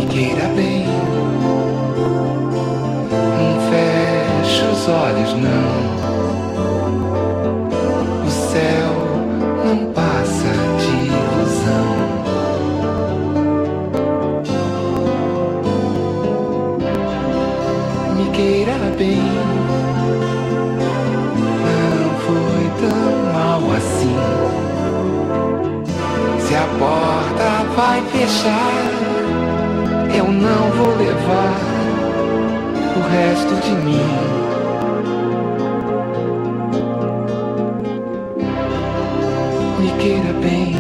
queira bem. Não feche os olhos, não. O céu não passa de ilusão. Me queira bem. Não foi tão mal assim. Se a porta vai fechar, eu não vou levar o resto de mim. Me queira bem,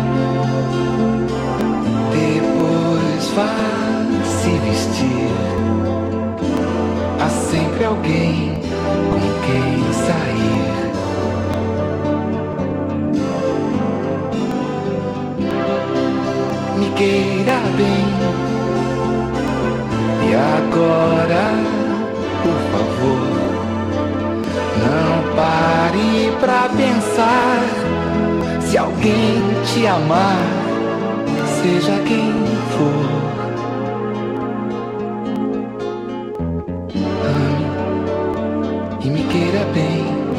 depois vá se vestir. Há sempre alguém com quem sair. Me queira bem. E agora, por favor, não pare pra pensar. Se alguém te amar, seja quem for, ame e me queira bem.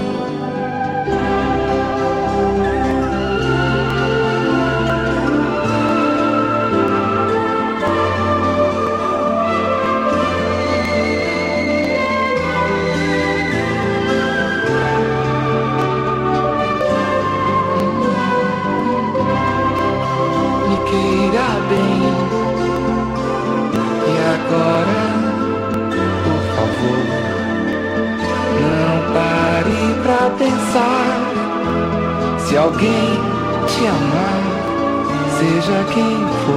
E agora, por favor, não pare pra pensar. Se alguém te amar, seja quem for.